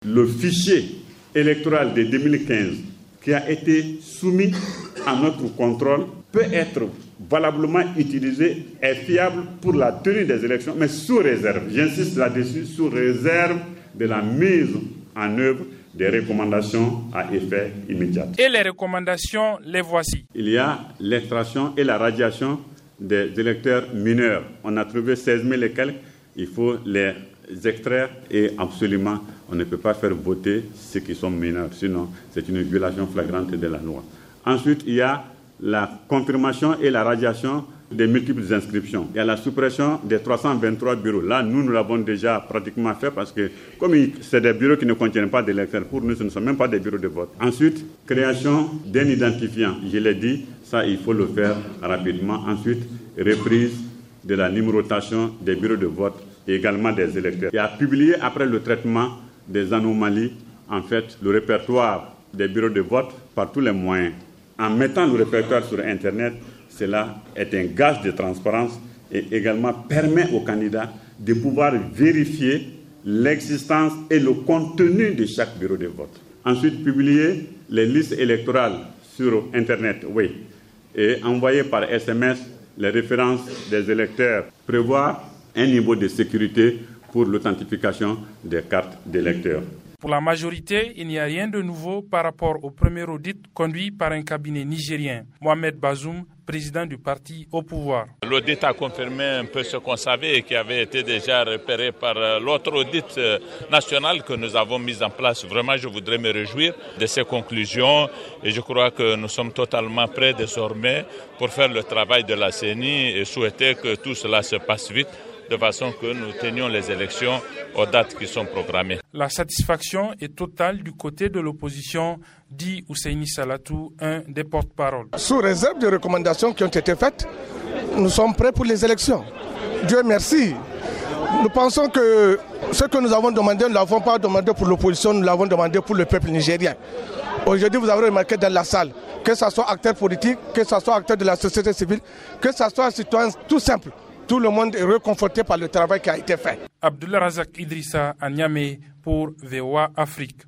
le fichier électoral de 2015 qui a été soumis à notre contrôle peut être valablement utilisé et fiable pour la tenue des élections, mais sous réserve, j'insiste là-dessus, sous réserve de la mise en œuvre des recommandations à effet immédiat. Et les recommandations, les voici. Il y a l'extraction et la radiation des électeurs mineurs. On a trouvé 16 000 et quelques. Il faut les extraire et absolument, on ne peut pas faire voter ceux qui sont mineurs. Sinon, c'est une violation flagrante de la loi. Ensuite, il y a la confirmation et la radiation des multiples inscriptions. Il y a la suppression des 323 bureaux. Là, nous l'avons déjà pratiquement fait parce que comme c'est des bureaux qui ne contiennent pas d'électeurs, pour nous, ce ne sont même pas des bureaux de vote. Ensuite, création d'un identifiant. Je l'ai dit, ça, il faut le faire rapidement. Ensuite, reprise de la numérotation des bureaux de vote et également des électeurs. Et à publier après le traitement des anomalies, en fait, le répertoire des bureaux de vote par tous les moyens. En mettant le répertoire sur Internet, cela est un gage de transparence et également permet aux candidats de pouvoir vérifier l'existence et le contenu de chaque bureau de vote. Ensuite, publier les listes électorales sur Internet, oui, et envoyer par SMS les références des électeurs. Prévoir un niveau de sécurité pour l'authentification des cartes d'électeurs. Pour la majorité, il n'y a rien de nouveau par rapport au premier audit conduit par un cabinet nigérien. Mohamed Bazoum, président du parti au pouvoir. L'audit a confirmé un peu ce qu'on savait et qui avait été déjà repéré par l'autre audit national que nous avons mis en place. Vraiment, je voudrais me réjouir de ces conclusions et je crois que nous sommes totalement prêts désormais pour faire le travail de la CENI et souhaiter que tout cela se passe vite, de façon que nous tenions les élections aux dates qui sont programmées. La satisfaction est totale du côté de l'opposition, dit Ousseini Salatou, un des porte-parole. Sous réserve des recommandations qui ont été faites, nous sommes prêts pour les élections. Dieu merci. Nous pensons que ce que nous avons demandé, nous ne l'avons pas demandé pour l'opposition, nous l'avons demandé pour le peuple nigérien. Aujourd'hui, vous avez remarqué dans la salle, que ce soit acteurs politiques, que ce soit acteurs de la société civile, que ce soit citoyens tout simple. Tout le monde est réconforté par le travail qui a été fait. Abdullah Razak Idrissa à Niamey pour VOA Afrique.